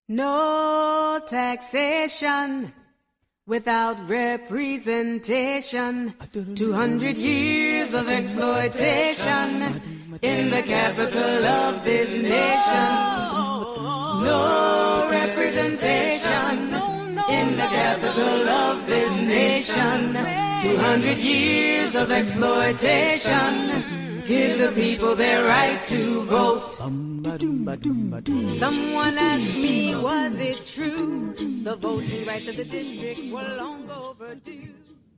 No taxation without representation. 200 years of exploitation in the capital of this nation. No representation in the capital of this nation. 200 years of exploitation. Give the people their right to vote. Someone asked me, was it true? The voting rights of the district were long overdue.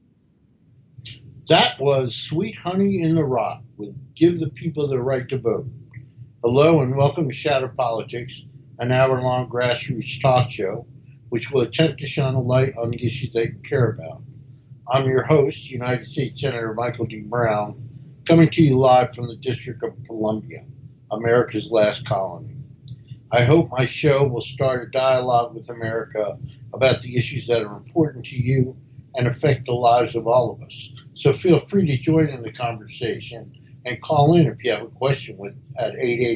That was Sweet Honey in the Rock with Give the People their Right to Vote. Hello and welcome to Shadow Politics, an hour-long grassroots talk show which will attempt to shine a light on the issues that you care about. I'm your host, United States Senator Michael D. Brown, coming to you live from the District of Columbia, America's last colony. I hope my show will start a dialogue with America about the issues that are important to you and affect the lives of all of us. So feel free to join in the conversation and call in if you have a question at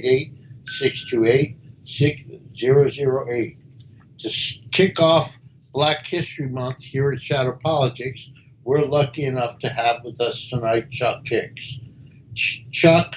888-628-6008. To kick off Black History Month here at Shadow Politics, we're lucky enough to have with us tonight Chuck Hicks. Chuck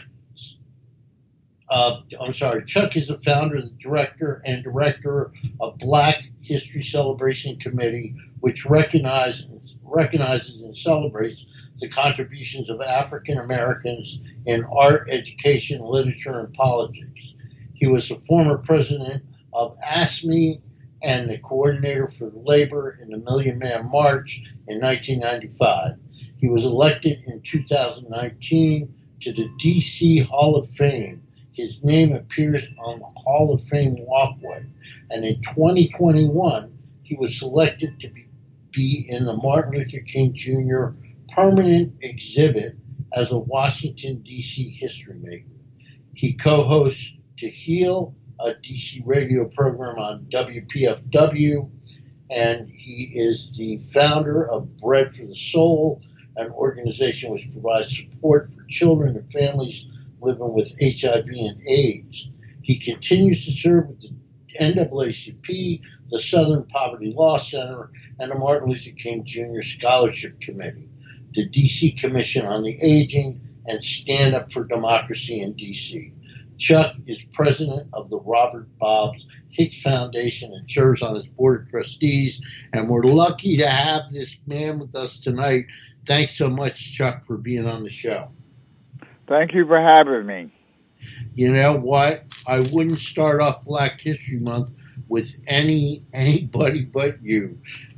is the founder, the director, and director of Black History Celebration Committee, which recognizes and celebrates the contributions of African Americans in art, education, literature, and politics. He was the former president of ASME and the coordinator for labor in the Million Man March in 1995. He was elected in 2019 to the D.C. Hall of Fame. His name appears on the Hall of Fame walkway. And in 2021, he was selected to be in the Martin Luther King Jr. permanent exhibit as a Washington, D.C. history maker. He co-hosts To Heal, a D.C. radio program on WPFW, and he is the founder of Bread for the Soul, an organization which provides support for children and families living with HIV and AIDS. He continues to serve with the NAACP, the Southern Poverty Law Center, and the Martin Luther King Jr. Scholarship Committee, the D.C. Commission on the Aging, and Stand Up for Democracy in D.C. Chuck is president of the Robert Bobbs Hicks Foundation and serves on its board of trustees, and we're lucky to have this man with us tonight. Thanks so much, Chuck, for being on the show. Thank you for having me. You know what? I wouldn't start off Black History Month with anybody but you.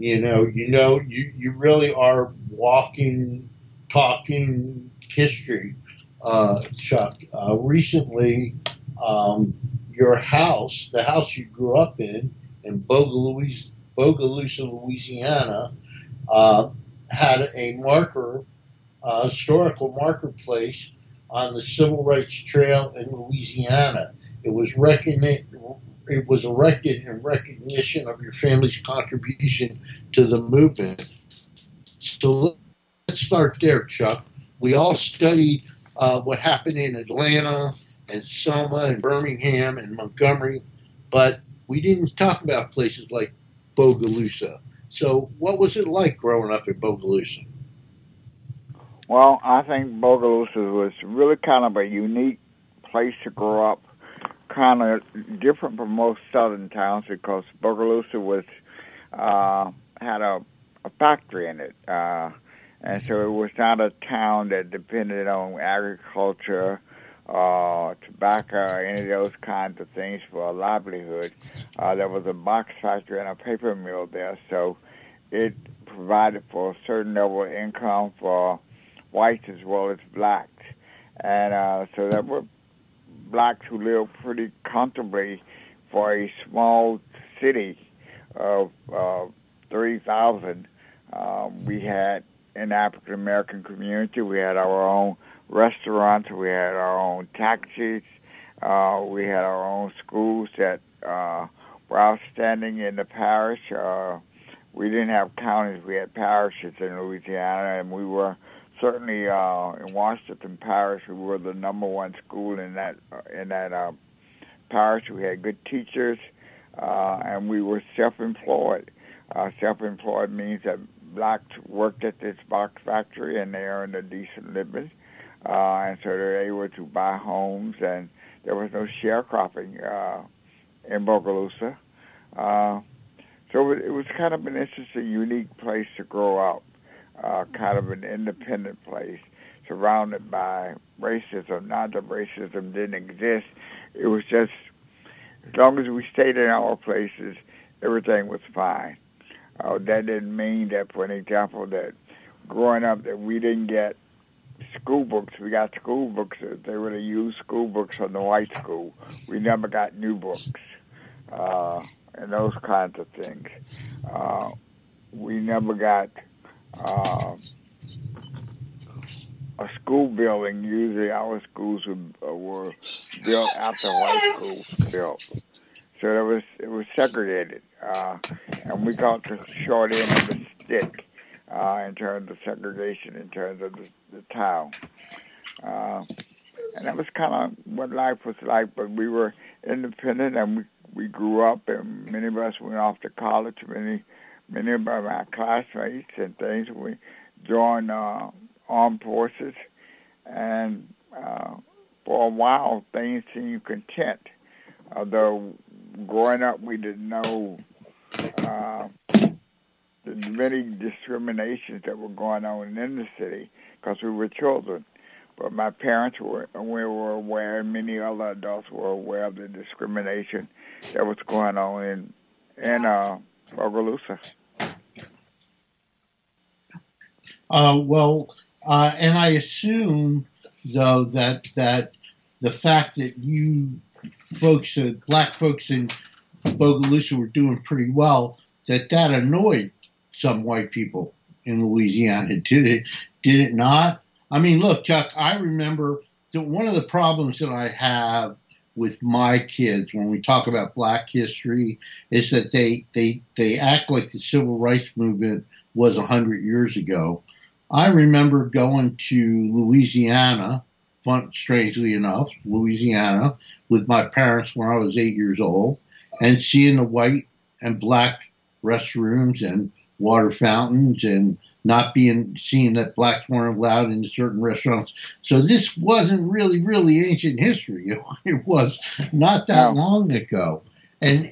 You really are walking, talking history, Chuck. Recently, your house, the house you grew up in Bogalusa, Louisiana, had a marker, historical marker place on the Civil Rights Trail in Louisiana. It was erected in recognition of your family's contribution to the movement. So let's start there, Chuck. We all studied what happened in Atlanta and Selma and Birmingham and Montgomery, but we didn't talk about places like Bogalusa. So what was it like growing up in Bogalusa? Well, I think Bogalusa was really kind of a unique place to grow up, kind of different from most southern towns because Bogalusa was had a factory in it, and so it was not a town that depended on agriculture, tobacco, any of those kinds of things for a livelihood. There was a box factory and a paper mill there, so it provided for a certain level of income for whites as well as blacks. And so there were blacks who lived pretty comfortably for a small city of 30,000. We had an African-American community. We had our own restaurants. We had our own taxis. We had our own schools that were outstanding in the parish. We didn't have counties. We had parishes in Louisiana, and we were certainly in Washington Parish. We were the number one school in that parish. We had good teachers. and we were self-employed. Self-employed means that blacks worked at this box factory and they earned a decent living, and so they're able to buy homes, and there was no sharecropping in Bogalusa. So it was kind of an interesting, unique place to grow up, kind of an independent place, surrounded by racism. Not that racism didn't exist. It was just, as long as we stayed in our places, everything was fine. That didn't mean that, for an example, that growing up that we didn't get school books. We got school books. They were to use school books from the white school. We never got new books. And those kinds of things. We never got a school building. Usually our schools were built after white schools were built. So it was segregated. And we got the short end of the stick in terms of segregation, in terms of the town. And that was kind of what life was like, but we were independent, and we grew up, and many of us went off to college. Many of my classmates and things, we joined armed forces, and for a while things seemed content. Although growing up we didn't know the many discriminations that were going on in the city because we were children. But my parents were aware, and many other adults were aware of the discrimination that was going on in Bogalusa. And I assume, though, that the fact that you folks, black folks in Bogalusa, were doing pretty well, that annoyed some white people in Louisiana. Did it not? I mean, look, Chuck, I remember that one of the problems that I have with my kids when we talk about black history is that they act like the civil rights movement was 100 years ago. I remember going to Louisiana, strangely enough, Louisiana, with my parents when I was 8 years old, and seeing the white and black restrooms and water fountains, and not seeing that blacks weren't allowed in certain restaurants. So this wasn't really ancient history. It was not that long ago. And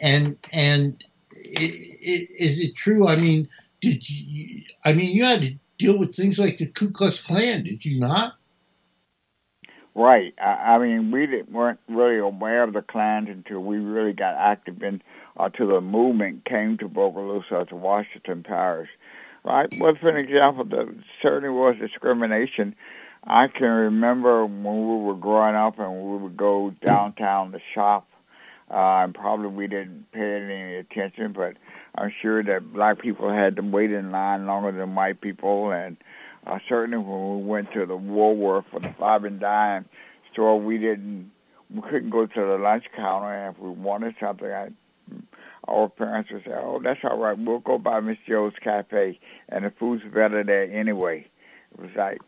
is it true? I mean, you had to deal with things like the Ku Klux Klan, did you not? Right. I mean, we weren't really aware of the Klans until we really got active until the movement came to Bogalusa, to Washington Parish. Right. Well, for an example, there certainly was discrimination. I can remember when we were growing up and we would go downtown to shop, and probably we didn't pay any attention, but I'm sure that black people had to wait in line longer than white people, and certainly when we went to the Woolworth for the 5 and dime store, we couldn't go to the lunch counter, and if we wanted something, our parents would say, "Oh, that's all right. We'll go by Miss Joe's Cafe, and the food's better there anyway." It was like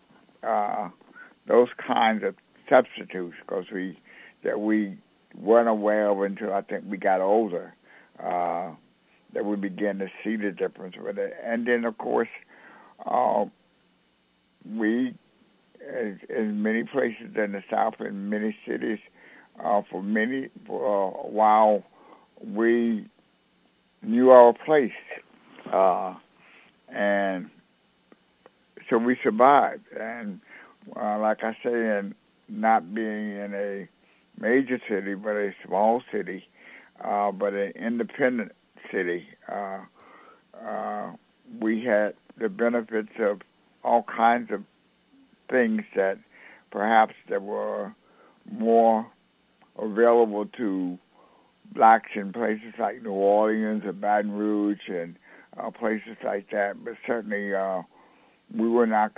those kinds of substitutes, because we weren't aware of until I think we got older, that we began to see the difference with it. And then, of course, we, as many places in the South, in many cities, for a while, we knew our place, and so we survived. And like I say, and not being in a major city, but a small city, but an independent city, we had the benefits of all kinds of things that perhaps that were more available to blacks in places like New Orleans or Baton Rouge and places like that. But certainly we were not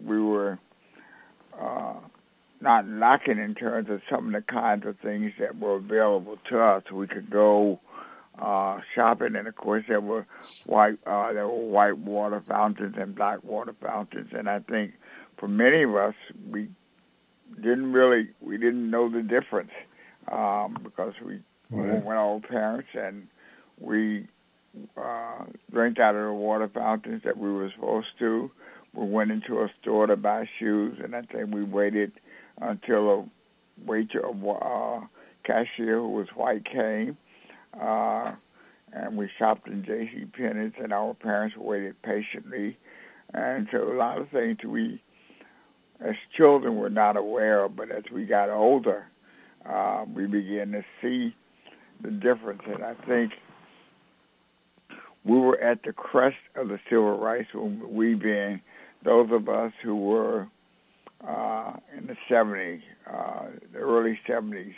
lacking in terms of some of the kinds of things that were available to us. We could go shopping, and of course there were white water fountains and black water fountains. And I think for many of us, we didn't know the difference because we Right. With our parents, and we drank out of the water fountains that we were supposed to. We went into a store to buy shoes, and I think we waited until a cashier who was white came, and we shopped in J.C. Penney's, and our parents waited patiently. And so a lot of things we, as children, were not aware of, but as we got older, we began to see the difference. And I think we were at the crest of the civil rights movement, we being those of us who were in the 70s, the early 70s,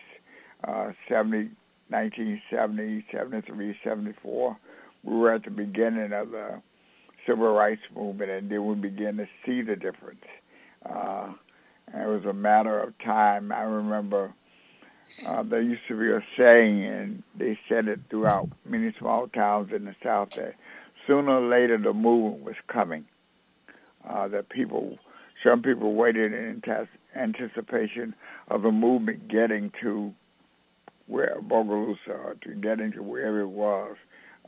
1970, 73, 74. We were at the beginning of the civil rights movement, and then we began to see the difference. And it was a matter of time. I remember there used to be a saying, and they said it throughout many small towns in the South, that sooner or later the movement was coming. That some people waited in anticipation of the movement getting to where Bogalusa, to getting to wherever it was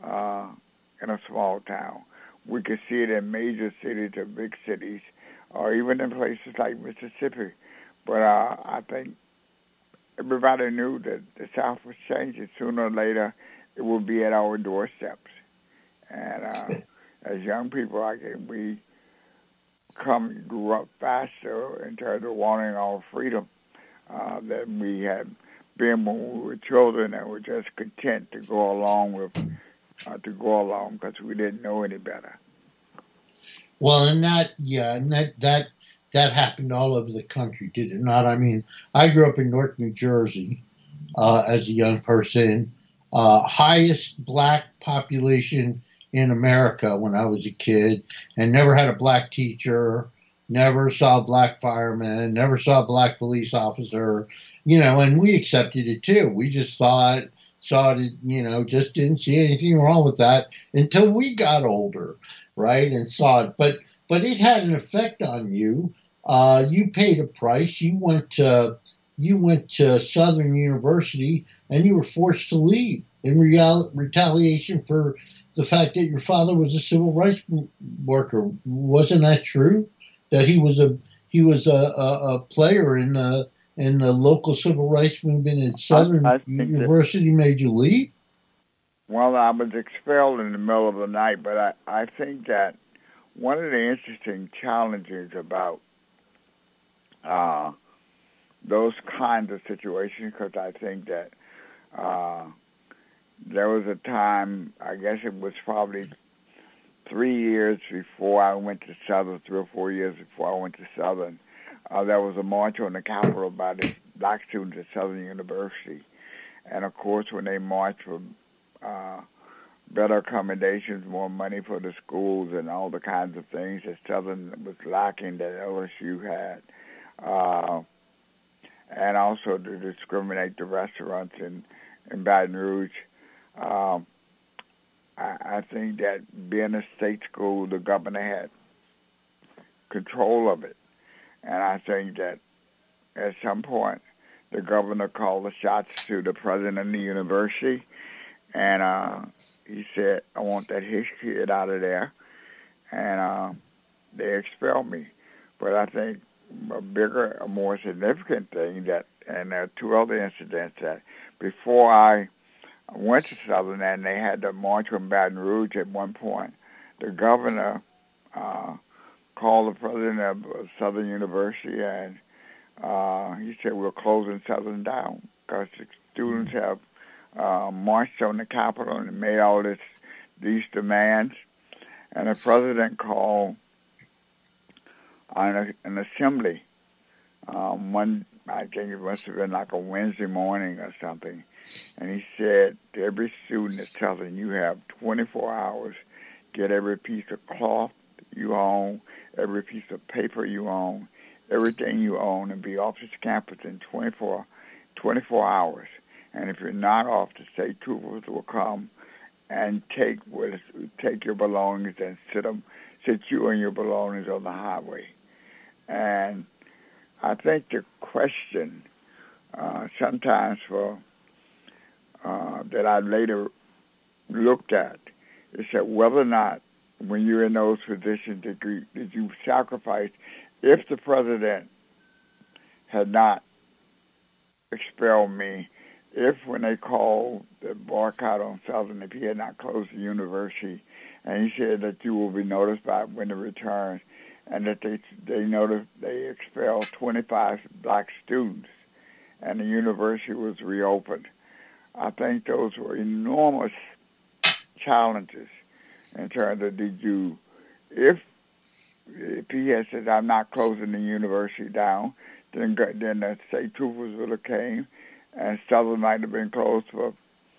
in a small town. We could see it in major cities or big cities, or even in places like Mississippi. But I think everybody knew that the South was changing. Sooner or later, it would be at our doorsteps. And as young people, we grew up faster in terms of wanting our freedom than we had been when we were children, and were just content to go along because we didn't know any better. Well, and that happened all over the country, did it not? I mean, I grew up in Newark, New Jersey, as a young person, highest black population in America when I was a kid, and never had a black teacher, never saw a black fireman, never saw a black police officer, and we accepted it too. We just saw it, just didn't see anything wrong with that until we got older, right, and saw it. But it had an effect on you. You paid a price. You went to Southern University, and you were forced to leave in retaliation for the fact that your father was a civil rights worker. Wasn't that true? That he was a player in the local civil rights movement at Southern University made you leave? Well, I was expelled in the middle of the night, but I think that one of the interesting challenges about those kinds of situations, because I think that there was a time, I guess it was probably 3 years before I went to Southern, 3 or 4 years before I went to Southern, there was a march on the Capitol by the black students at Southern University. And, of course, when they marched for better accommodations, more money for the schools, and all the kinds of things that Southern was lacking that LSU had, and also to discriminate the restaurants in Baton Rouge, I think that being a state school, the governor had control of it. And I think that at some point, the governor called the shots to the president of the university, and he said, I want that Hicks kid out of there, and they expelled me. But I think a more significant thing and there are two other incidents that before I went to Southern and they had the march from Baton Rouge at one point, the governor called the president of Southern University, and he said, we're closing Southern down because the students have marched on the Capitol and made all these demands. And the president called on an assembly I think it must have been like a Wednesday morning or something, and he said to every student at Southern, you have 24 hours, get every piece of cloth you own, every piece of paper you own, everything you own, and be off this campus in 24 hours. And if you're not off, the state troopers will come and take your belongings and sit you and your belongings on the highway. And I think the question sometimes for that I later looked at. It said whether or not, when you're in those positions, did you sacrifice, if the president had not expelled me, if when they called the boycott on Southern, if he had not closed the university, and he said that you will be notified when it returns, and that they expelled 25 black students, and the university was reopened. I think those were enormous challenges in terms of if he had said, I'm not closing the university down, then the state troopers would have came, and Southern might have been closed for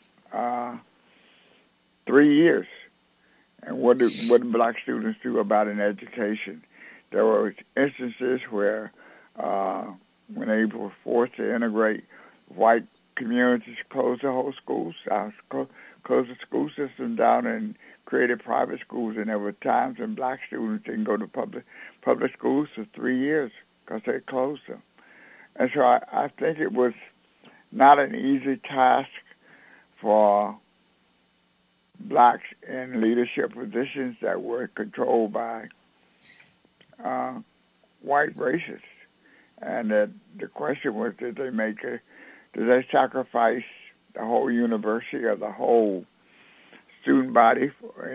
3 years. And what did black students do about an education? There were instances where when they were forced to integrate, white communities closed the whole schools, closed the school system down and created private schools. And there were times when black students didn't go to public schools for 3 years because they closed them. And so I think it was not an easy task for blacks in leadership positions that were controlled by white racists. And the question was, did they sacrifice the whole university or the whole student body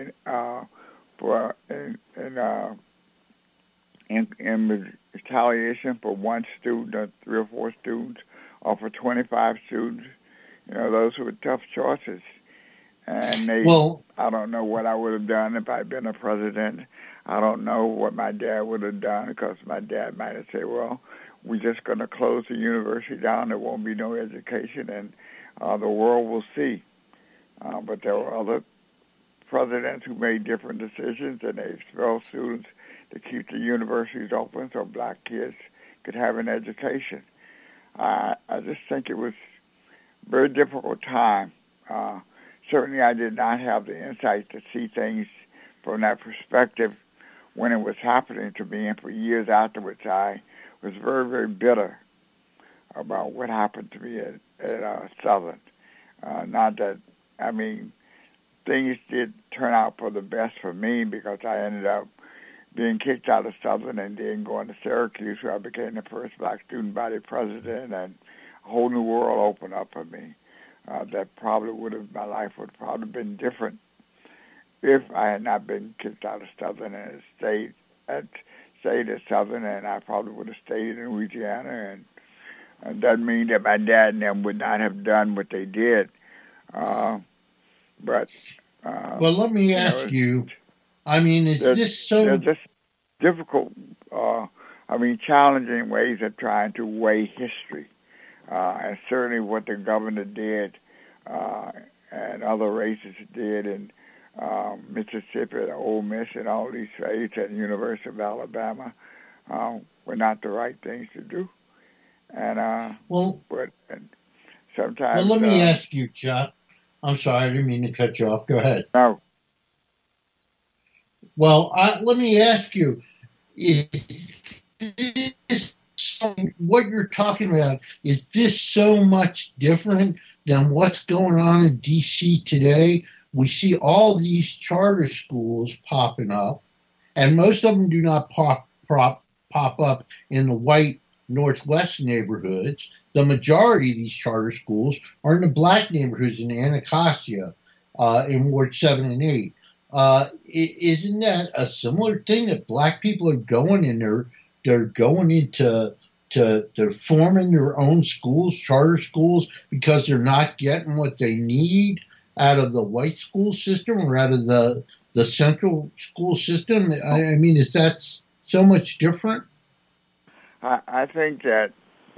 in retaliation for one student or 3 or 4 students, or for 25 students? Those were tough choices. And I don't know what I would have done if I'd been a president. I don't know what my dad would have done, because my dad might have said, well, we're just going to close the university down. There won't be no education, and the world will see. But there were other presidents who made different decisions, and they expelled students to keep the universities open so black kids could have an education. I just think it was a very difficult time. Certainly I did not have the insight to see things from that perspective when it was happening to me, and for years afterwards I was very, very bitter about what happened to me at Southern. Things did turn out for the best for me, because I ended up being kicked out of Southern and then going to Syracuse, where I became the first black student body president, and a whole new world opened up for me. My life would have probably been different if I had not been kicked out of Southern and stayed at Southern, and I probably would have stayed in Louisiana. And doesn't mean that my dad and them would not have done what they did. Well, let me ask you, they're just difficult, challenging ways of trying to weigh history. And certainly what the governor did and other races did in Mississippi, Ole Miss, and all these states, at the University of Alabama, were not the right things to do. And sometimes. Well, let me ask you, Chuck. I'm sorry, I didn't mean to cut you off. Go ahead. No. Well, let me ask you: what you're talking about, is this so much different than what's going on in D.C. today? We see all these charter schools popping up, and most of them do not pop up in the white Northwest neighborhoods. The majority of these charter schools are in the black neighborhoods in Anacostia, in Ward 7 and 8. Isn't that a similar thing, that black people are going in there? They're going they're forming their own schools, charter schools, because they're not getting what they need out of the white school system or out of the central school system. Is that so much different? I think that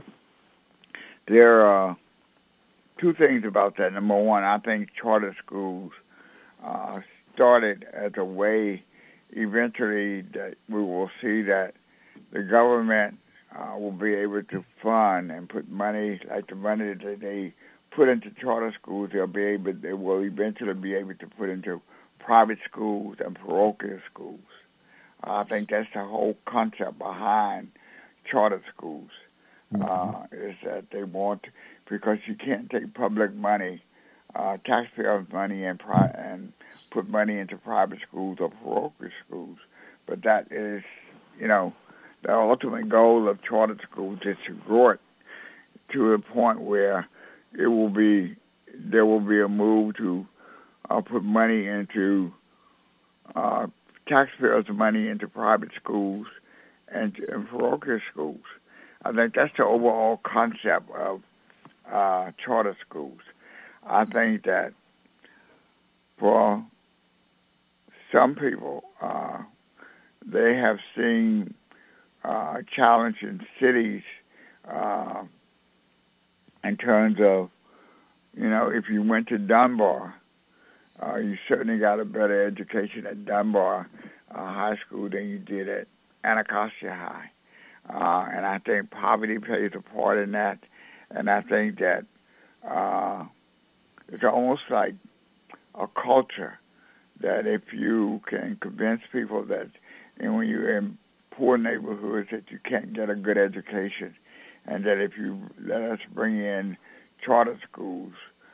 there are two things about that. Number one, I think charter schools started as a way, eventually, that we will see that the government will be able to fund and put money, like the money that they put into charter schools, they will eventually be able to put into private schools and parochial schools. I think that's the whole concept behind charter schools, is that they want, because you can't take public money taxpayers' money and put money into private schools or parochial schools. But that is, the ultimate goal of charter schools is to grow it to a point where there will be a move to put money into taxpayers' money into private schools and parochial schools. I think that's the overall concept of charter schools. I think that for some people, they have seen a challenge in cities in terms of, if you went to Dunbar, you certainly got a better education at Dunbar High School than you did at Anacostia High. And I think poverty plays a part in that. And I think that it's almost like a culture that if you can convince people that when you're in poor neighborhoods that you can't get a good education, and that if you let us bring in charter schools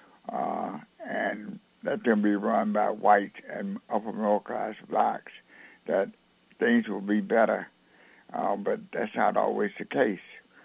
and let them be run by white and upper middle class blacks, that things will be better. But that's not always the case.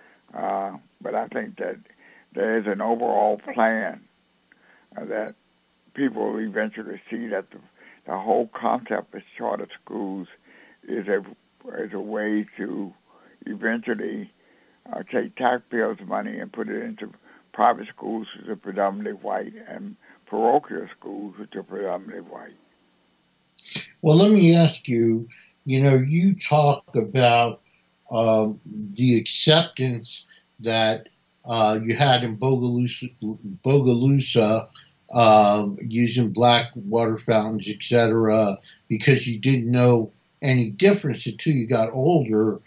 But I think that there is an overall plan that people will eventually see that the whole concept of charter schools is a way to eventually take taxpayers' money and put it into private schools, which are predominantly white, and parochial schools, which are predominantly white. Well, let me ask you, you talk about the acceptance that you had in Bogalusa using black water fountains, etc., because you didn't know any difference until you got older.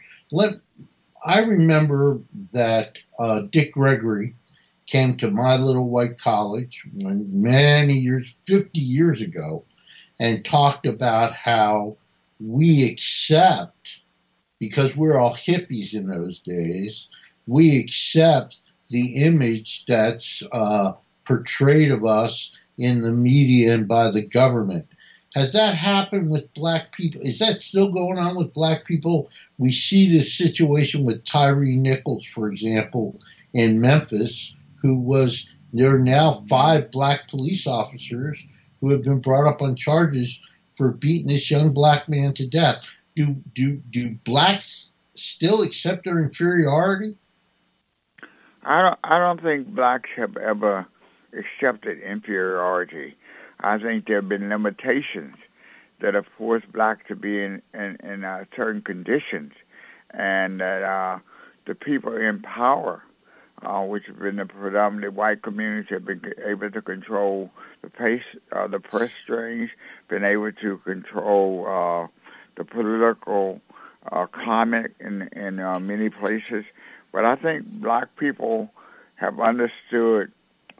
I remember that Dick Gregory came to my little white college many years, 50 years ago, and talked about how we accept, because we're all hippies in those days, we accept the image that's portrayed of us in the media and by the government. Has that happened with black people? Is that still going on with black people? We see this situation with Tyree Nichols, for example, in Memphis, there are now 5 black police officers who have been brought up on charges for beating this young black man to death. Do blacks still accept their inferiority? I don't think blacks have ever accepted inferiority. I think there have been limitations that have forced blacks to be in certain conditions, and that the people in power, which have been the predominantly white communities, have been able to control the pace, the purse strings, been able to control the political climate in many places. But I think black people have understood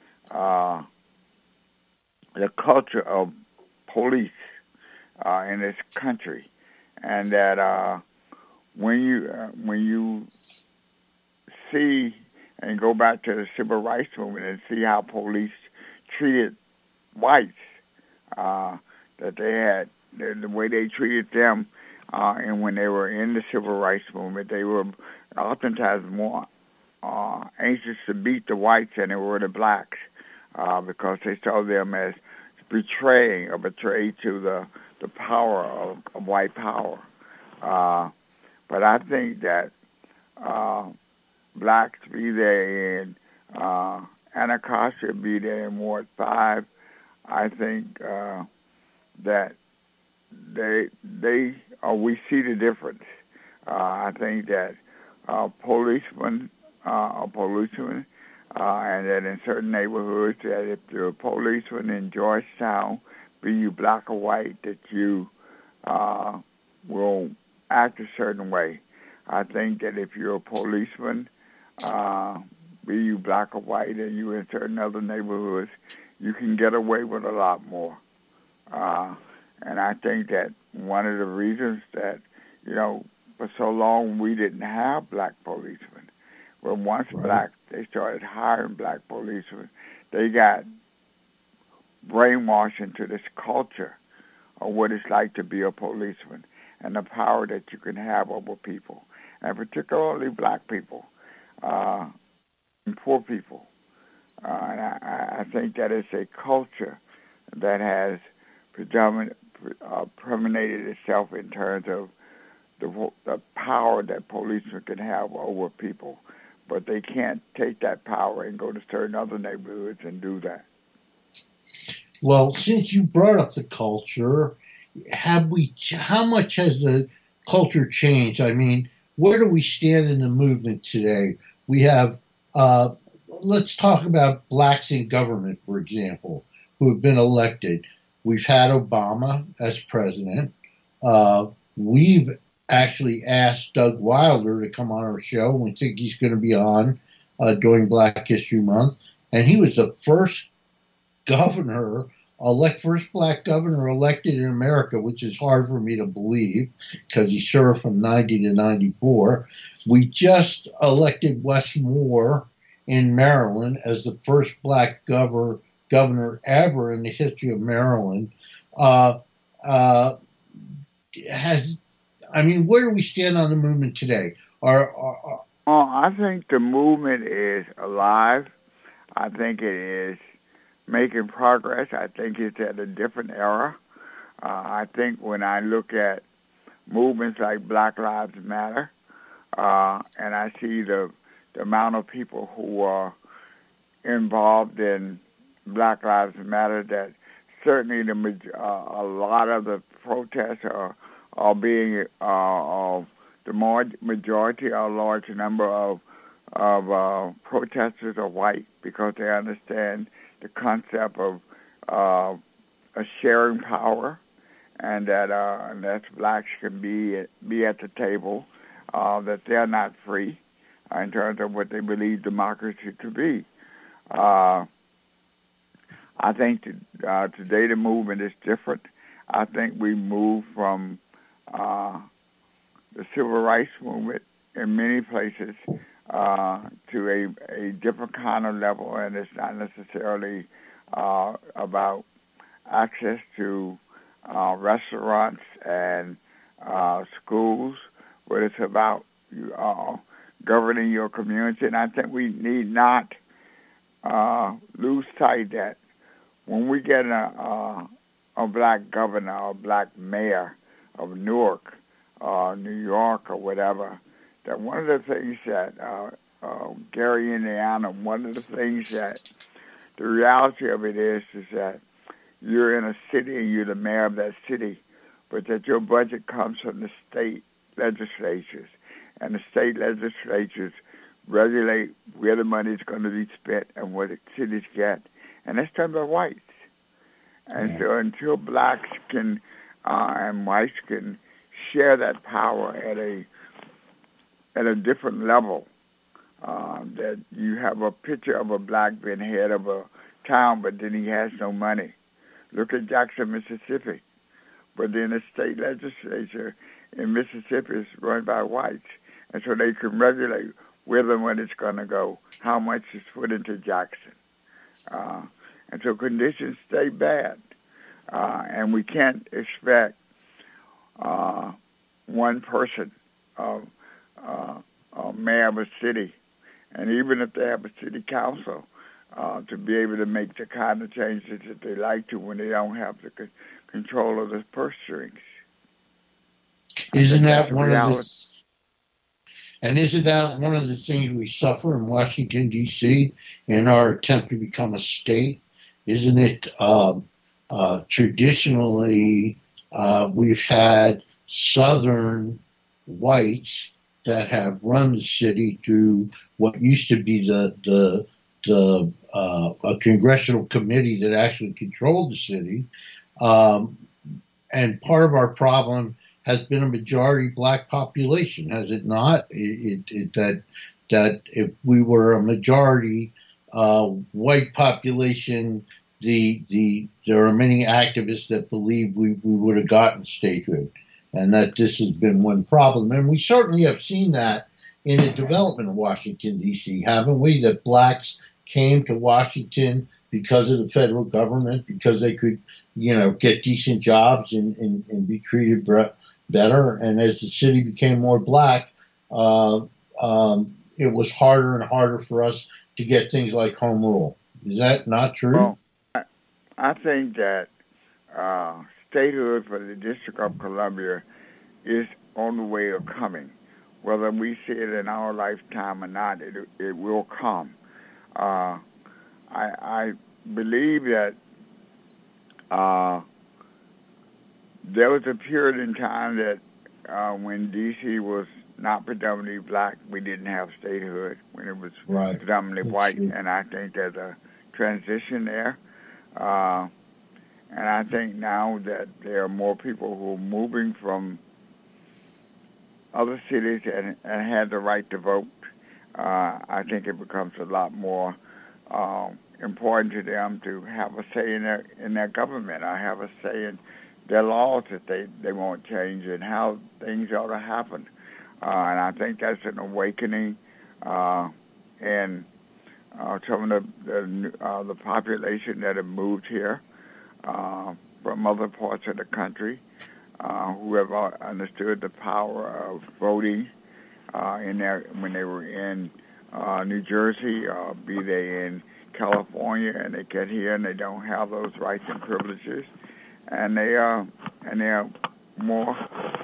the culture of police in this country, and that when you see and go back to the civil rights movement and see how police treated whites, that they had the way they treated them, and when they were in the civil rights movement, they were oftentimes more anxious to beat the whites than they were the blacks, because they saw them as betrayed to the power of white power. But I think that blacks, be they in Anacostia, be they in Ward 5, I think that we see the difference. I think that policemen are policemen, and that in certain neighborhoods, that if you're a policeman in Georgetown, be you black or white, that you will act a certain way. I think that if you're a policeman, be you black or white, and you're in certain other neighborhoods, you can get away with a lot more. And I think that one of the reasons that, for so long we didn't have black policemen, but once black, they started hiring black policemen, they got brainwashed into this culture of what it's like to be a policeman and the power that you can have over people, and particularly black people and poor people. And I think that it's a culture that has permeated itself in terms of the power that policemen can have over people, but they can't take that power and go to certain other neighborhoods and do that. Well, since you brought up the culture, how much has the culture changed? I mean, where do we stand in the movement today? We have, let's talk about blacks in government, for example, who have been elected. We've had Obama as president. We've actually asked Doug Wilder to come on our show. We think he's going to be on during Black History Month. And he was the first first black governor elected in America, which is hard for me to believe because he served from 90 to 94. We just elected Wes Moore in Maryland as the first black governor ever in the history of Maryland. Where do we stand on the movement today? I think the movement is alive. I think it is making progress. I think it's at a different era. I think when I look at movements like Black Lives Matter, and I see the amount of people who are involved in Black Lives Matter, that certainly a lot of the protests are being the majority, a large number of protesters are white because they understand the concept of sharing power, and that blacks can be at the table, that they're not free in terms of what they believe democracy to be. I think today the movement is different. I think we moved from the civil rights movement in many places to a different kind of level, and it's not necessarily about access to restaurants and schools, but it's about governing your community. And I think we need not lose sight that when we get a black governor or black mayor of Newark, New York, or whatever, that one of the things that Gary, Indiana, one of the things that the reality of it is that you're in a city and you're the mayor of that city, but that your budget comes from the state legislatures, and the state legislatures regulate where the money is going to be spent and what the cities get, and that's done by whites. And so until blacks can and whites can share that power at a different level, that you have a picture of a black being head of a town, but then he has no money. Look at Jackson, Mississippi. But then the state legislature in Mississippi is run by whites, and so they can regulate where the money's going to go, how much is put into Jackson. And so conditions stay bad. And we can't expect one person, mayor of a city, and even if they have a city council, to be able to make the kind of changes that they like to when they don't have the control of the purse strings. Isn't that one of the? And isn't that one of the things we suffer in Washington, D.C. in our attempt to become a state? Isn't it traditionally we've had Southern whites that have run the city to what used to be a congressional committee that actually controlled the city, and part of our problem has been a majority black population, has it not? That if we were a majority white population, there are many activists that believe we would have gotten statehood, and that this has been one problem. And we certainly have seen that in the development of Washington, D.C., haven't we? That blacks came to Washington because of the federal government, because they could, get decent jobs and be treated better. And as the city became more black, it was harder and harder for us to get things like home rule. Is that not true? Well, I think that statehood for the District of Columbia is on the way of coming. Whether we see it in our lifetime or not, it will come. I believe that there was a period in time that when D.C. was not predominantly black, we didn't have statehood. When it was predominantly white, and I think there's a transition there. And I think now that there are more people who are moving from other cities and have the right to vote, I think it becomes a lot more important to them to have a say in their government. I have a say in their laws that they want change and how things ought to happen. And I think that's an awakening in some of the population that have moved here from other parts of the country, who have understood the power of voting when they were in New Jersey, be they in California, and they get here and they don't have those rights and privileges, and they are more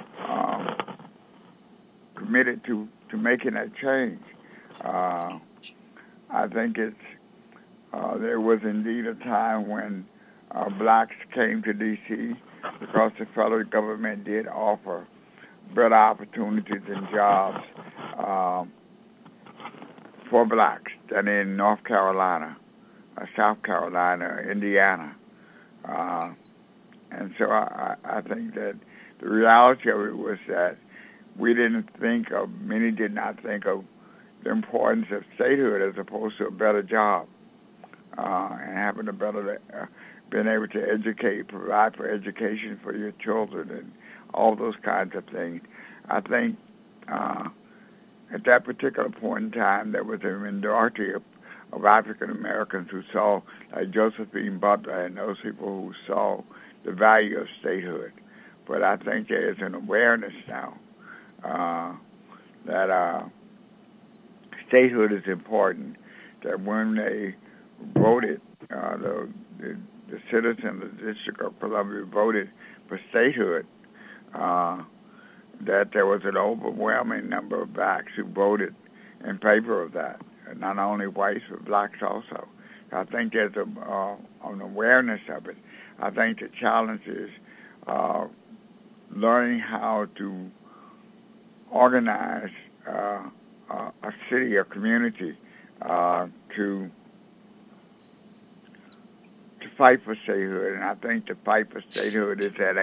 committed to making that change. I think there was indeed a time when blacks came to D.C. because the federal government did offer better opportunities and jobs for blacks than in North Carolina, South Carolina, Indiana. And so I think that the reality of it was that many did not think of the importance of statehood as opposed to a better job and having being able to provide for education for your children and all those kinds of things. I think at that particular point in time, there was a minority of African Americans who saw, like Josephine Butler and those people who saw the value of statehood. But I think there is an awareness now that statehood is important, that when they voted, the citizens of the District of Columbia voted for statehood, that there was an overwhelming number of blacks who voted in favor of that, and not only whites but blacks also. I think there's an awareness of it. I think the challenge is learning how to organize a city, a community, to fight for statehood. And I think the fight for statehood is at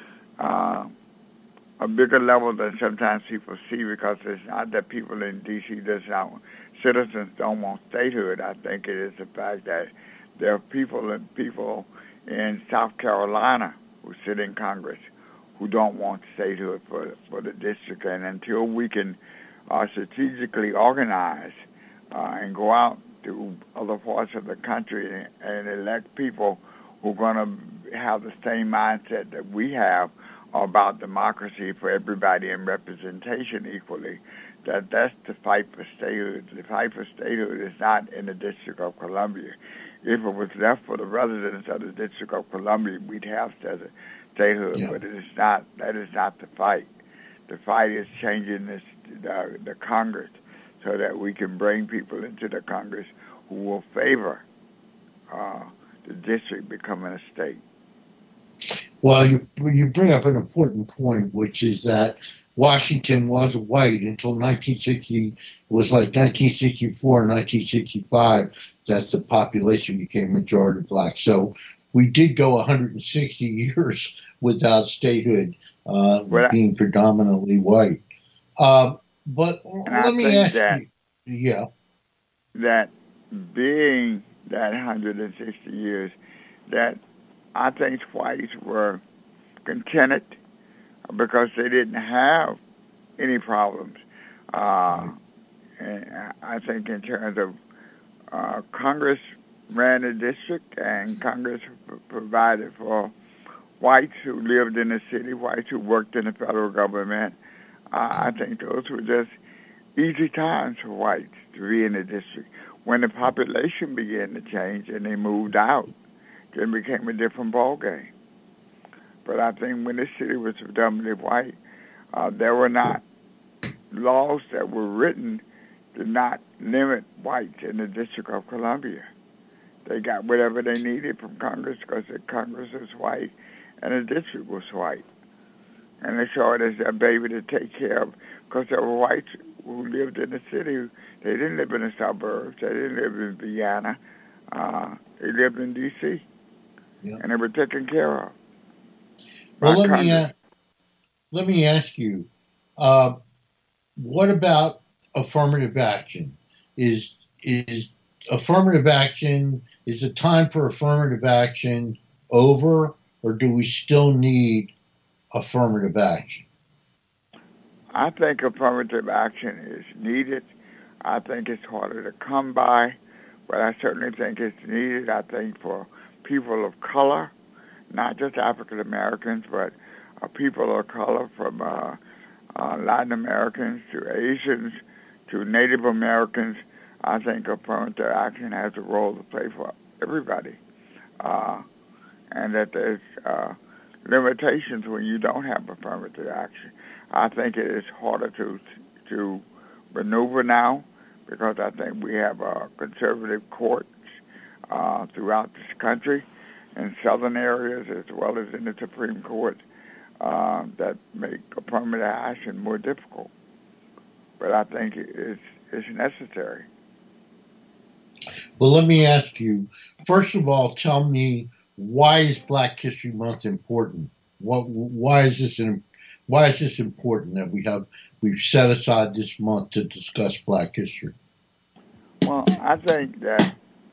a bigger level than sometimes people see, because it's not that people in D.C. citizens don't want statehood. I think it is the fact that there are people in South Carolina who sit in Congress who don't want statehood for the district. And until we can strategically organize and go out to other parts of the country and elect people who are going to have the same mindset that we have about democracy for everybody and representation equally, that's the fight for statehood. The fight for statehood is not in the District of Columbia. If it was left for the residents of the District of Columbia, we'd have statehood, but it is not. That is not the fight. The fight is changing the Congress so that we can bring people into the Congress who will favor the district becoming a state. Well, you bring up an important point, which is that Washington was white until 1960. It was like 1964 and 1965 that the population became majority black. So we did go 160 years without statehood, being predominantly white. But let me ask you, that being that 160 years, that I think whites were contented because they didn't have any problems. And I think in terms of Congress ran a district, and Congress provided for whites who lived in the city, whites who worked in the federal government. I think those were just easy times for whites to be in the district. When the population began to change and they moved out, then it became a different ballgame. But I think when this city was predominantly white, there were not laws that were written to not limit whites in the District of Columbia. They got whatever they needed from Congress because the Congress was white and the district was white. And they saw it as their baby to take care of because there were whites who lived in the city. They didn't live in the suburbs. They didn't live in Vienna. They lived in D.C. Yeah. And they were taken care of. Well, let me ask you, what about affirmative action? Is affirmative action, is the time for affirmative action over, or do we still need affirmative action? I think affirmative action is needed. I think it's harder to come by, but I certainly think it's needed. I think for people of color, not just African Americans, but people of color from Latin Americans to Asians to Native Americans, I think affirmative action has a role to play for everybody. And that there's limitations when you don't have affirmative action. I think it is harder to maneuver now because I think we have conservative courts throughout this country in southern areas as well as in the Supreme Court that make affirmative action more difficult. But I think it's necessary. Well, let me ask you, first of all, tell me, why is Black History Month important? Why is this important that we've set aside this month to discuss Black history? Well, I think that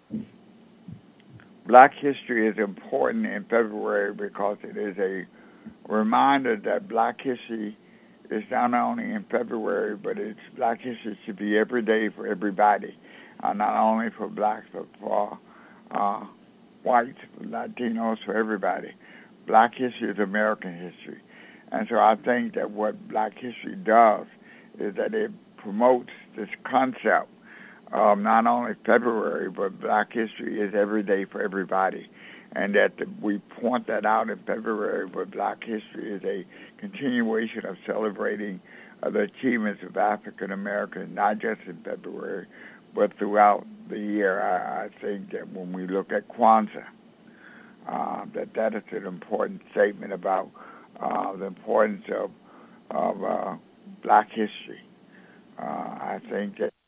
Black history is important in February because it is a reminder that Black history is not only in February, but Black history should be every day for everybody, not only for blacks, but for whites, for Latinos, for everybody. Black history is American history. And so I think that what Black history does is that it promotes this concept of not only February, but Black history is every day for everybody. And that we point that out in February, but Black history is a continuation of celebrating the achievements of African Americans, not just in February, but throughout the year. I think that when we look at Kwanzaa, that is an important statement about the importance of Black history. I think that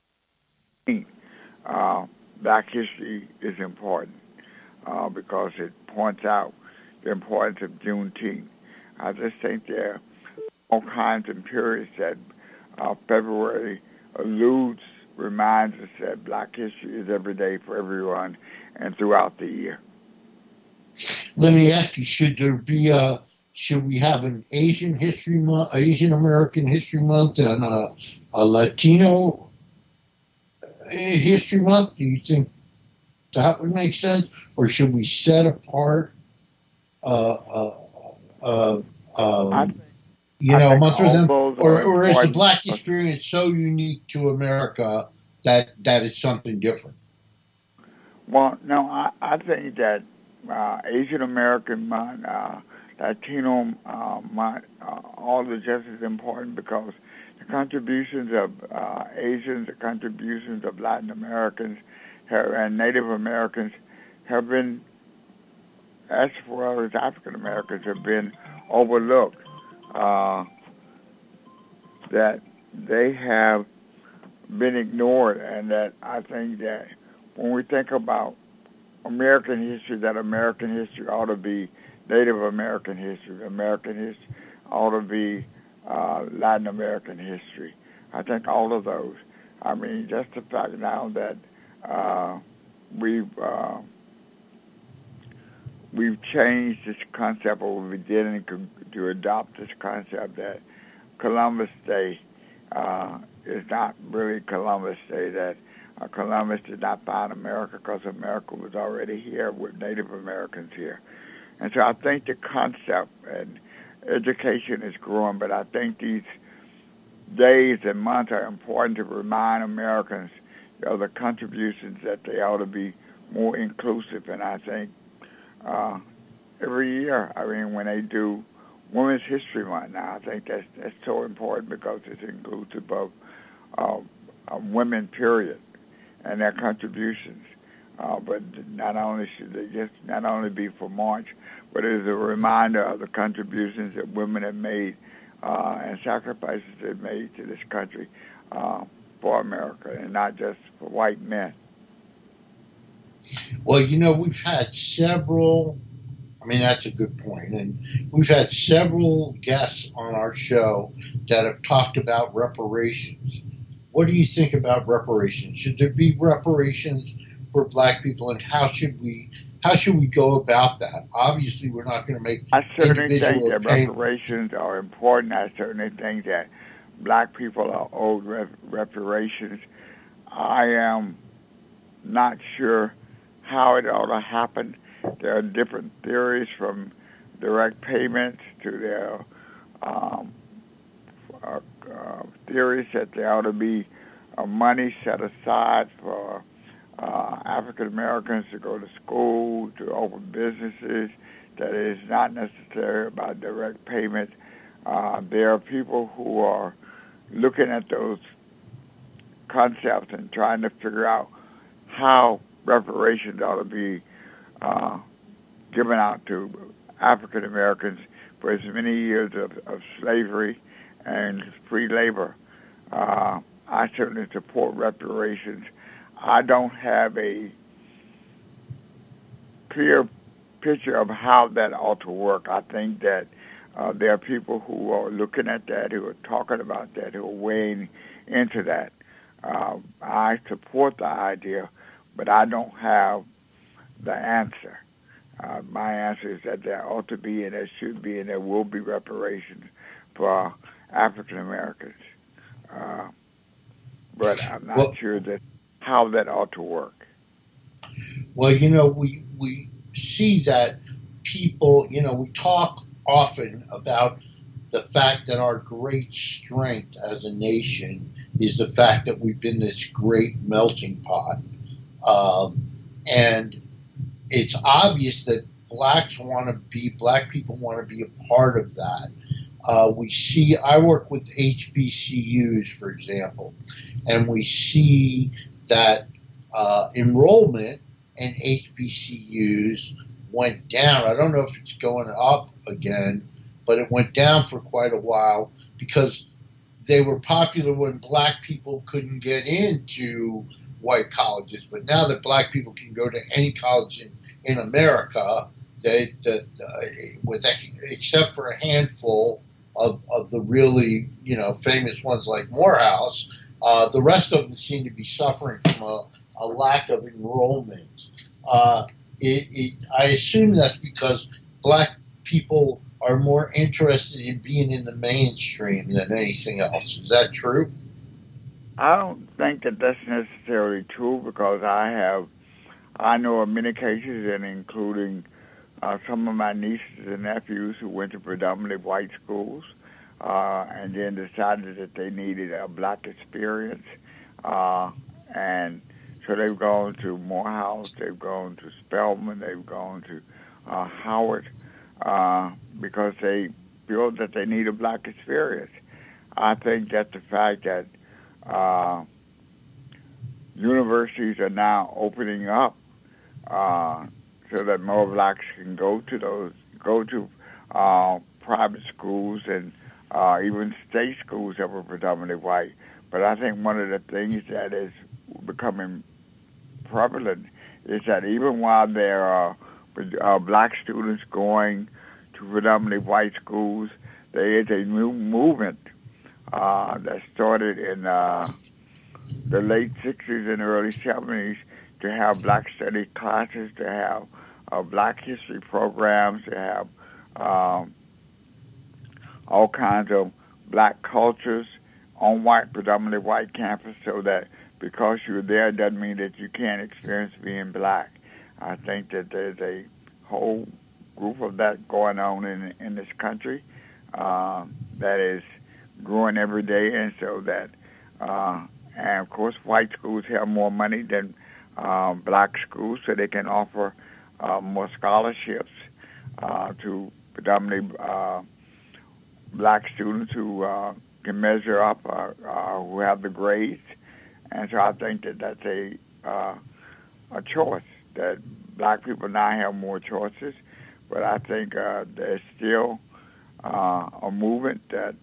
Black history is important because it points out the importance of Juneteenth. I just think there are all kinds of periods that February reminds us that Black history is every day for everyone and throughout the year. Let me ask you: should we have an Asian History Month, Asian American History Month, and a Latino History Month? Do you think that would make sense, or should we set apart a month for them, or is the Black experience so unique to America that is something different? Well, no, I think that Asian American month, Latino month, all are just as important because the contributions of Asians, the contributions of Latin Americans and Native Americans have been, as well as African Americans, have been overlooked. That they have been ignored, and that I think that when we think about American history, that American history ought to be Native American history. American history ought to be Latin American history. I think all of those. I mean, just the fact now that we've changed this concept, or we're beginning to adopt this concept that Columbus Day is not really Columbus Day, that Columbus did not find America because America was already here with Native Americans here. And so I think the concept and education is growing, but I think these days and months are important to remind Americans of the contributions that they ought to be more inclusive. And I think every year, when they do Women's History Month now, I think that's so important because it's inclusive of women, period, and their contributions. But not only should they just not only be for March, but it is a reminder of the contributions that women have made and sacrifices they've made to this country for America, and not just for white men. Well, we've had several. That's a good point. And we've had several guests on our show that have talked about reparations. What do you think about reparations? Should there be reparations for black people, and how should we go about that? Obviously, we're not going to make I certainly think that reparations are important. I certainly think that black people are owed reparations. I am not sure how it ought to happen. There are different theories, from direct payments to their theories that there ought to be money set aside for African Americans to go to school, to open businesses. That is not necessary about direct payment. There are people who are looking at those concepts and trying to figure out how reparations ought to be given out to African Americans for as many years of slavery and free labor. I certainly support reparations. I don't have a clear picture of how that ought to work. I think that there are people who are looking at that, who are talking about that, who are weighing into that. I support the idea, but I don't have the answer. My answer is that there ought to be, and there should be, and there will be reparations for African Americans. But I'm not sure that how that ought to work. Well, we see that people, we talk often about the fact that our great strength as a nation is the fact that we've been this great melting pot. And it's obvious that black people want to be a part of that. I work with HBCUs, for example, and we see that enrollment in HBCUs went down. I don't know if it's going up again, but it went down for quite a while because they were popular when black people couldn't get into white colleges. But now that black people can go to any college in America, except for a handful of the really famous ones like Morehouse, the rest of them seem to be suffering from a lack of enrollment. I assume that's because black people are more interested in being in the mainstream than anything else. Is that true? I don't think that that's necessarily true, because I know of many cases, and including some of my nieces and nephews who went to predominantly white schools and then decided that they needed a black experience. And so they've gone to Morehouse, they've gone to Spelman, they've gone to Howard because they feel that they need a black experience. I think that the fact that universities are now opening up so that more blacks can go to private schools and even state schools that were predominantly white. But I think one of the things that is becoming prevalent is that even while there are black students going to predominantly white schools, there is a new movement that started in the late 60s and early 70s to have black study classes, to have black history programs, to have all kinds of black cultures on predominantly white campus, so that because you're there doesn't mean that you can't experience being black. I think that there's a whole group of that going on in this country that is growing every day, and so that, and of course, white schools have more money than black schools, so they can offer more scholarships to predominantly black students who can measure up, who have the grades, and so I think that that's a choice, that black people now have more choices, but I think there's still a movement that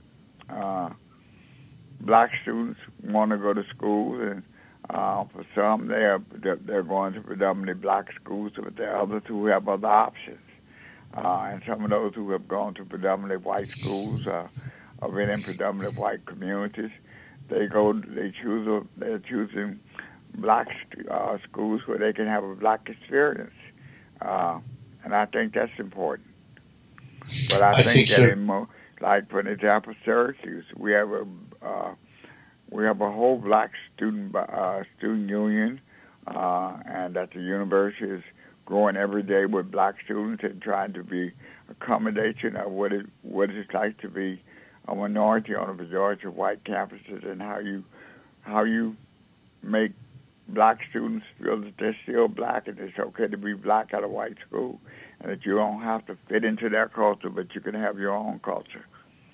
black students want to go to school, and for some they're going to predominantly black schools, but there are others who have other options, and some of those who have gone to predominantly white schools or been in predominantly white communities, they're choosing black schools where they can have a black experience, and I think that's important. But I think that so. Like for example, Syracuse, we have a whole black student union, and that the university is growing every day with black students and trying to be accommodation of what it's like to be a minority on a majority of white campuses, and how you make black students feel that they're still black and it's okay to be black at a white school, and that you don't have to fit into their culture, but you can have your own culture.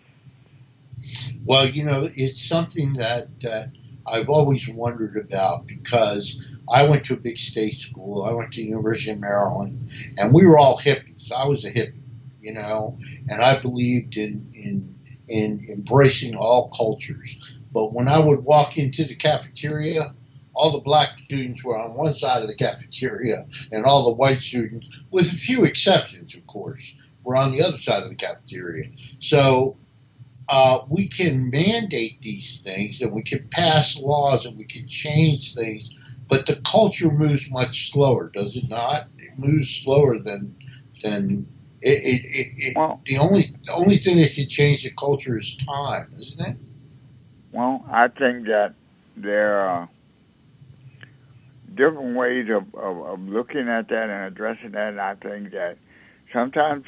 Well, it's something that I've always wondered about, because I went to a big state school. I went to the University of Maryland, and we were all hippies. I was a hippie, and I believed in embracing all cultures. But when I would walk into the cafeteria, all the black students were on one side of the cafeteria, and all the white students, with a few exceptions, of course, were on the other side of the cafeteria. So we can mandate these things, and we can pass laws, and we can change things, but the culture moves much slower, does it not? It moves slower than it. Well, the only thing that can change the culture is time, isn't it? Well, I think that there are different ways of looking at that and addressing that, and I think that sometimes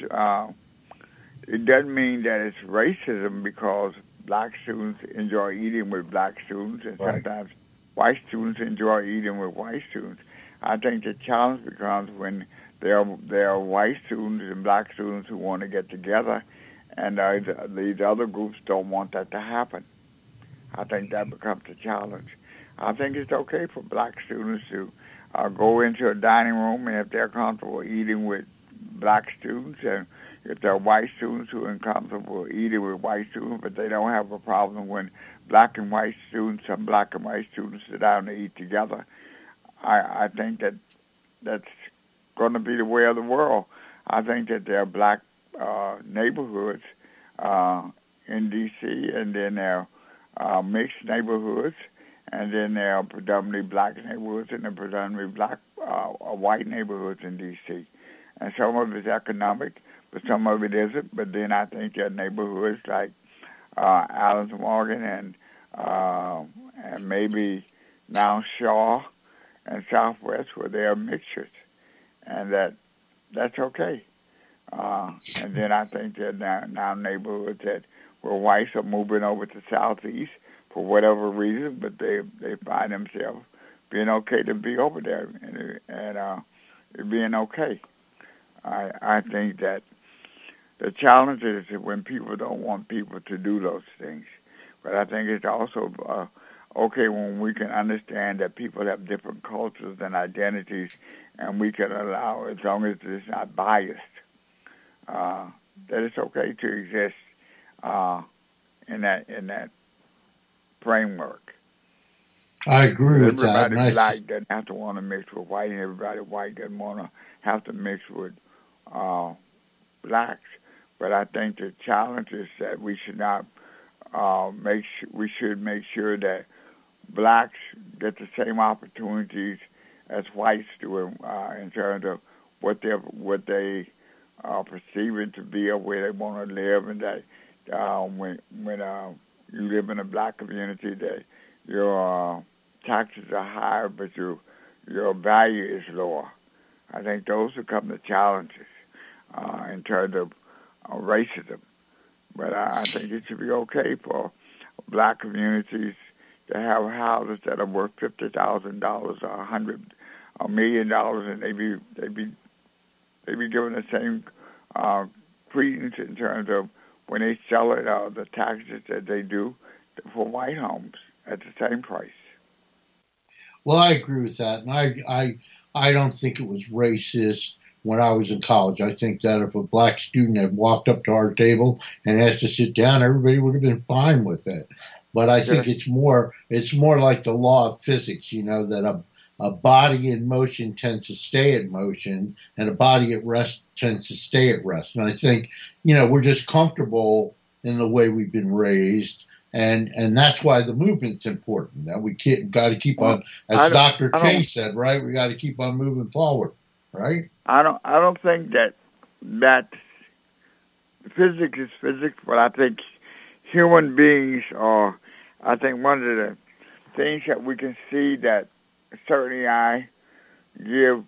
it doesn't mean that it's racism, because black students enjoy eating with black students, and sometimes white students enjoy eating with white students. I think the challenge becomes when there are white students and black students who want to get together, and these other groups don't want that to happen. I think that becomes a challenge. I think it's okay for black students to go into a dining room, and if they're comfortable eating with black students, and if there are white students who are uncomfortable eating with white students, but they don't have a problem when black and white students sit down and eat together. I think that's going to be the way of the world. I think that there are black neighborhoods in D.C., and then there are mixed neighborhoods, and then there are predominantly black neighborhoods and there are predominantly white neighborhoods in D.C. And some of it is economic, but some of it isn't. But then I think there are neighborhoods like Allen's Morgan and maybe now Shaw and Southwest, where there are mixtures, and that's okay. And then I think there are now neighborhoods where whites are moving over to Southeast for whatever reason, but they find themselves being okay to be over there and it being okay. I think that the challenge is when people don't want people to do those things. But I think it's also okay when we can understand that people have different cultures and identities, and we can allow, as long as it's not biased, that it's okay to exist in that framework. I agree with that. Everybody black doesn't have to want to mix with white, and everybody white doesn't want to have to mix with blacks. But I think the challenge is that we should not we should make sure that blacks get the same opportunities as whites do in terms of what they are perceiving to be or where they want to live, and that when you live in a black community, that your taxes are higher, but your value is lower. I think those become the challenges in terms of racism. But I think it should be okay for black communities to have houses that are worth $50,000 or $100 million, and they be given the same credence in terms of when they sell it, the taxes that they do for white homes at the same price. Well, I agree with that, and I don't think it was racist when I was in college. I think that if a black student had walked up to our table and asked to sit down, everybody would have been fine with it. But I think it's more like the law of physics, that a body in motion tends to stay in motion, and a body at rest tends to stay at rest. And I think, we're just comfortable in the way we've been raised. And that's why the movement's important. That we got to keep on, as Dr. King said, right? We got to keep on moving forward, right? I don't think that physics is physics, but I think human beings are. I think one of the things that we can see that certainly I give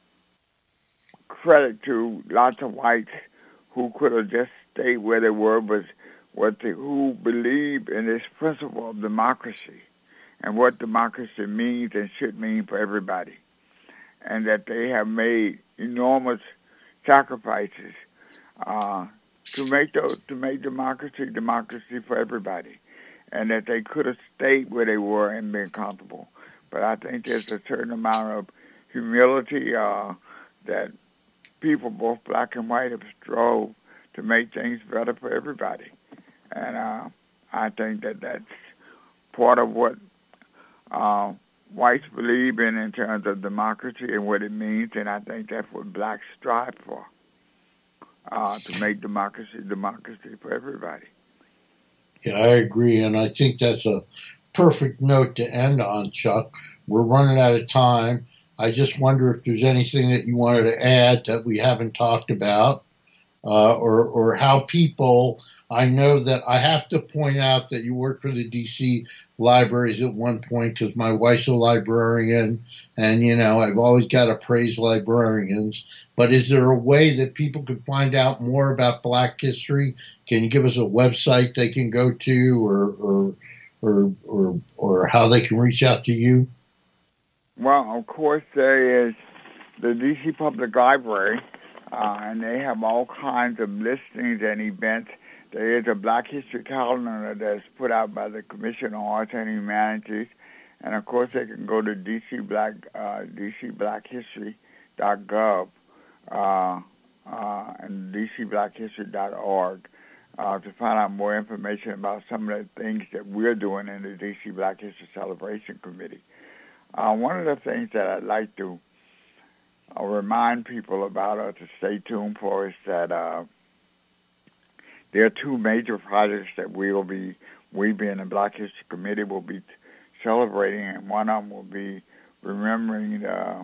credit to lots of whites who could have just stayed where they were, but who believe in this principle of democracy and what democracy means and should mean for everybody, and that they have made enormous sacrifices to make democracy for everybody, and that they could have stayed where they were and been comfortable. But I think there's a certain amount of humility that people, both black and white, have strove to make things better for everybody. And I think that's part of what whites believe in terms of democracy and what it means, and I think that's what blacks strive for, to make democracy for everybody. Yeah, I agree, and I think that's a perfect note to end on, Chuck. We're running out of time. I just wonder if there's anything that you wanted to add that we haven't talked about, or how people. I know that I have to point out that you worked for the D.C. libraries at one point because my wife's a librarian, and I've always got to praise librarians. But is there a way that people could find out more about Black history? Can you give us a website they can go to, or how they can reach out to you? Well, of course, there is the D.C. Public Library, and they have all kinds of listings and events. There is a Black History calendar that's put out by the Commission on Arts and Humanities, and of course they can go to DCBlackHistory.gov and DCBlackHistory.org to find out more information about some of the things that we're doing in the D.C. Black History Celebration Committee. One of the things that I'd like to remind people about or to stay tuned for is that there are two major projects that we being the Black History Committee will be celebrating, and one of them will be remembering the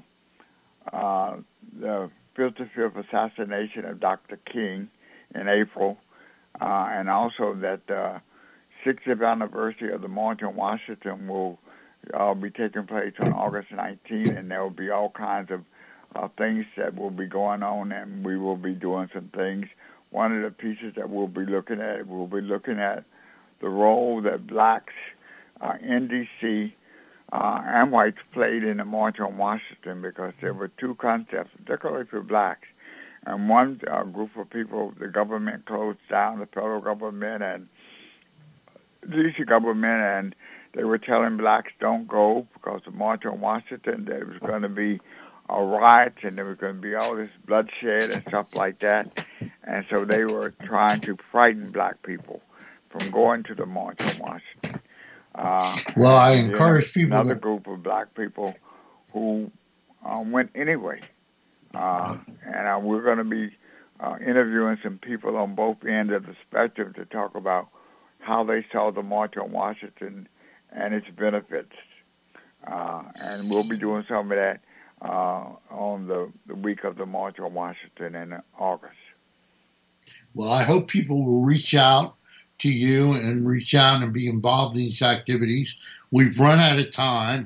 55th assassination of Dr. King in April, and also that the 60th anniversary of the March on Washington will be taking place on August 19th, and there will be all kinds of things that will be going on, and we will be doing some things. One of the pieces that we'll be looking at the role that blacks in D.C. And whites played in the March on Washington, because there were two concepts, particularly for blacks. And one group of people, the government closed down, the federal government and the D.C. government, and they were telling blacks don't go because the March on Washington, there was going to be riots and there was going to be all this bloodshed and stuff like that. And so they were trying to frighten black people from going to the March on Washington. Well, I encourage people. Another group of black people who went anyway. And we're going to be interviewing some people on both ends of the spectrum to talk about how they saw the March on Washington and its benefits. And we'll be doing some of that on the week of the March on Washington in August. Well, I hope people will reach out to you and reach out and be involved in these activities. We've run out of time.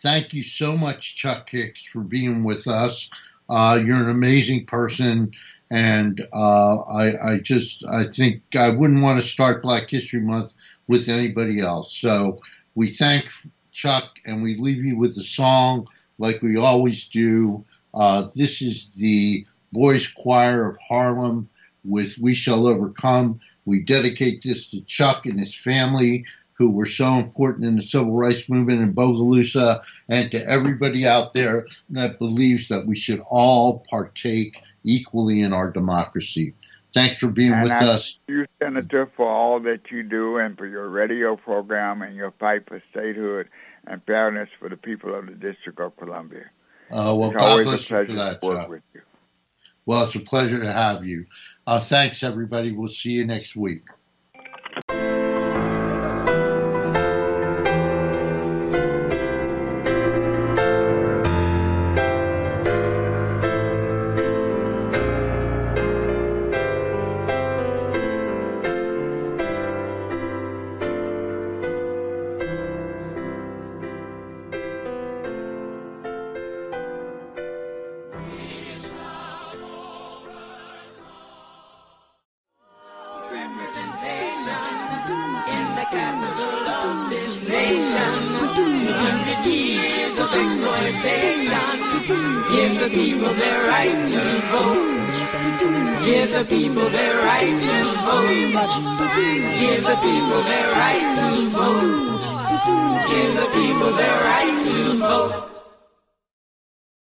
Thank you so much, Chuck Hicks, for being with us. You're an amazing person, and I think I wouldn't want to start Black History Month with anybody else. So we thank Chuck, and we leave you with a song like we always do. This is the Boys Choir of Harlem with We Shall Overcome. We dedicate this to Chuck and his family, who were so important in the civil rights movement in Bogalusa, and to everybody out there that believes that we should all partake equally in our democracy. Thanks for being with us. Thank you, Senator, for all that you do and for your radio program and your fight for statehood and fairness for the people of the District of Columbia. Well, it's God bless always a pleasure you for that, to work Chuck. with you. Well, it's a pleasure to have you. Thanks, everybody. We'll see you next week. Give the people their right to vote. Give the people their right to vote. Give the people their right to vote. Give the people their right to vote.